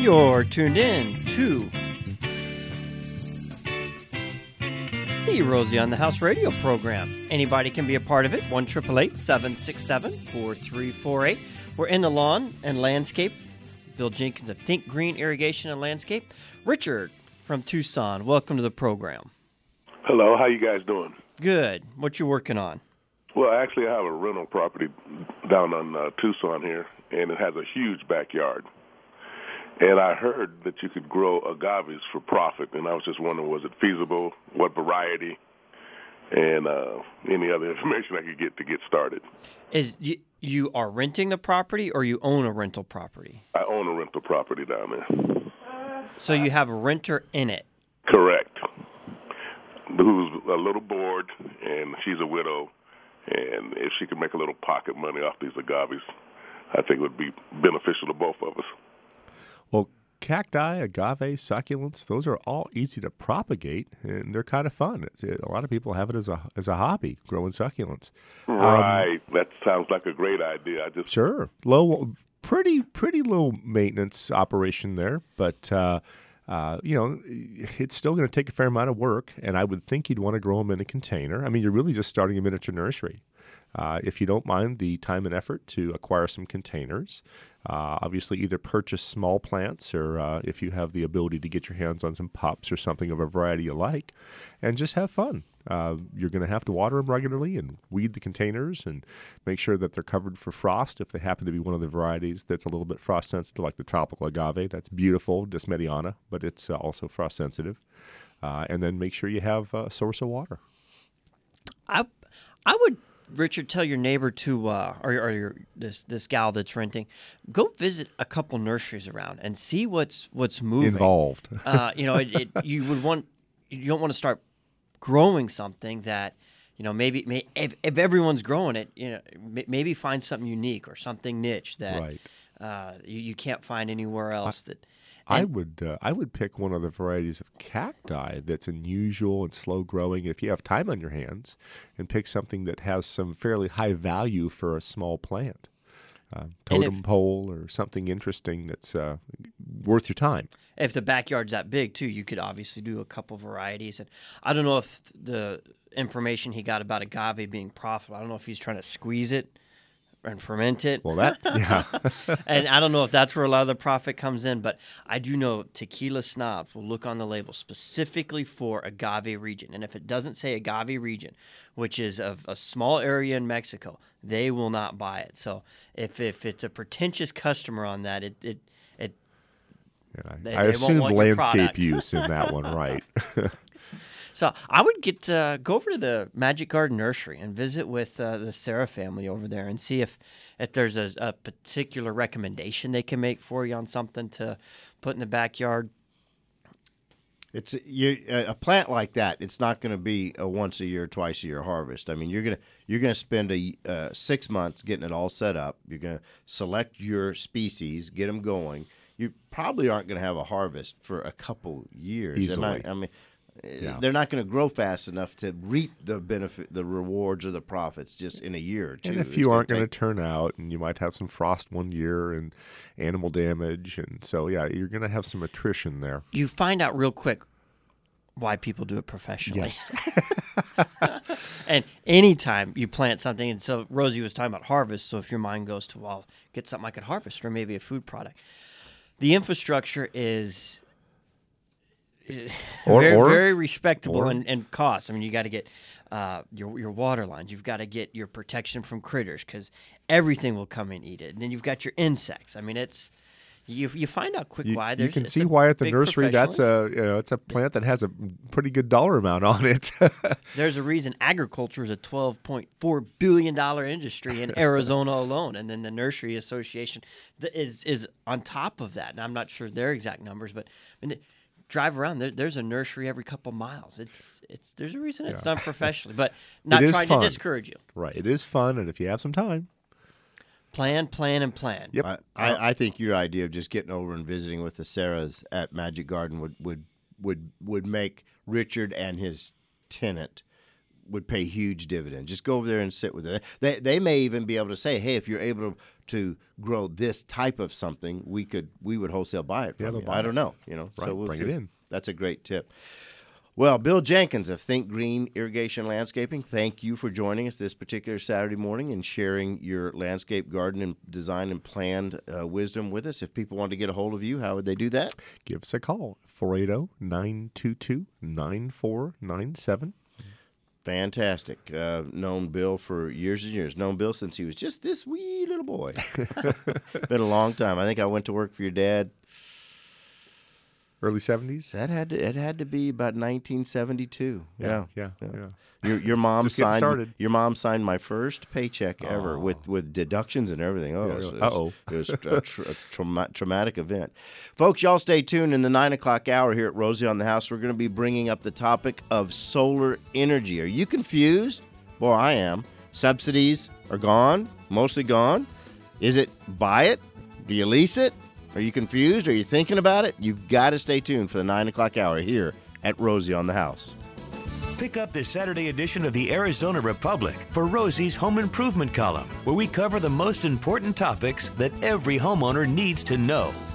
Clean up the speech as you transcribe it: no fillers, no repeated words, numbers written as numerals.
You're tuned in to the Rosie on the House radio program. Anybody can be a part of it. 1-888-767-4348. We're in the lawn and landscape. Bill Jenkins of Think Green Irrigation and Landscape. Richard from Tucson, welcome to the program. Hello, how you guys doing? Good. What you working on? Well, actually, I have a rental property down on Tucson here, and it has a huge backyard. And I heard that you could grow agaves for profit, and I was just wondering, was it feasible, what variety, and any other information I could get to get started. Is you are renting the property, or you own a rental property? I own a rental property down there. So you have a renter in it? Correct. Who's a little bored, and she's a widow, and if she could make a little pocket money off these agaves, I think it would be beneficial to both of us. Well, cacti, agave, succulents, those are all easy to propagate, and they're kind of fun. A lot of people have it as a hobby, growing succulents. Right. That sounds like a great idea. Sure. Pretty low maintenance operation there, but it's still going to take a fair amount of work, and I would think you'd want to grow them in a container. I mean, you're really just starting a miniature nursery. If you don't mind the time and effort to acquire some containers, obviously either purchase small plants or if you have the ability to get your hands on some pups or something of a variety you like, and just have fun. You're going to have to water them regularly and weed the containers and make sure that they're covered for frost if they happen to be one of the varieties that's a little bit frost sensitive, like the tropical agave. That's beautiful, Desmediana, but it's also frost sensitive. And then make sure you have a source of water. I would, Richard, tell your neighbor to, or this gal that's renting, go visit a couple nurseries around and see what's moving. Involved. You don't want to start growing something that, maybe if everyone's growing it, maybe find something unique or something niche that you can't find anywhere else. I would pick one of the varieties of cacti that's unusual and slow growing if you have time on your hands, and pick something that has some fairly high value for a small plant. Totem pole or something interesting that's worth your time. If the backyard's that big, too, you could obviously do a couple varieties. And I don't know if the information he got about agave being profitable, I don't know if he's trying to squeeze it and ferment it. Well, yeah. And I don't know if that's where a lot of the profit comes in, but I do know tequila snobs will look on the label specifically for agave region. And if it doesn't say agave region, which is of a small area in Mexico, they will not buy it. So if it's a pretentious customer on that, I assumed landscape use in that one, right? So I would go over to the Magic Garden Nursery and visit with the Sarah family over there and see if there's a particular recommendation they can make for you on something to put in the backyard. It's a plant like that. It's not going to be a once a year, twice a year harvest. I mean, you're gonna spend 6 months getting it all set up. You're gonna select your species, get them going. You probably aren't going to have a harvest for a couple years. Easily. They're not going to grow fast enough to reap the benefit, the rewards, or the profits just in a year or two. And a few aren't going to turn out, and you might have some frost one year and animal damage, and so you're going to have some attrition there. You find out real quick why people do it professionally. Yes. And anytime you plant something, and so Rosie was talking about harvest, so if your mind goes to, well, get something I could harvest or maybe a food product, the infrastructure is very respectable and cost. I mean, you got to get your water lines. You've got to get your protection from critters because everything will come and eat it. And then you've got your insects. I mean, you find out quick why. You can see why at the nursery that's it's a plant that has a pretty good dollar amount on it. There's a reason agriculture is a $12.4 billion industry in Arizona alone, and then the Nursery Association is on top of that. And I'm not sure their exact numbers, but I mean, drive around. There's a nursery every couple miles. There's a reason it's done professionally, but not trying to discourage you. Right, it is fun, and if you have some time. Plan, and plan. Yep. I think your idea of just getting over and visiting with the Sarahs at Magic Garden would make Richard and his tenant would pay huge dividends. Just go over there and sit with it. They may even be able to say, hey, if you're able to grow this type of something, we would wholesale buy it from you. I don't know, Right. So we'll Bring see. it in. That's a great tip. Well, Bill Jenkins of Think Green Irrigation Landscaping, thank you for joining us this particular Saturday morning and sharing your landscape garden and design and planned wisdom with us. If people want to get a hold of you, how would they do that? Give us a call, 480-922-9497. Fantastic. Known Bill for years and years. Known Bill since he was just this wee little boy. Been a long time. I think I went to work for your dad. Early 70s? It had to be about 1972. Yeah. Your mom Just getting started. signed. Your mom signed my first paycheck ever with deductions and everything. Oh, it was a traumatic event. Folks, y'all stay tuned. In the 9 o'clock hour here at Rosie on the House, we're going to be bringing up the topic of solar energy. Are you confused? Boy, I am. Subsidies are gone, mostly gone. Is it buy it? Do you lease it? Are you confused? Are you thinking about it? You've got to stay tuned for the 9 o'clock hour here at Rosie on the House. Pick up this Saturday edition of the Arizona Republic for Rosie's Home Improvement column, where we cover the most important topics that every homeowner needs to know.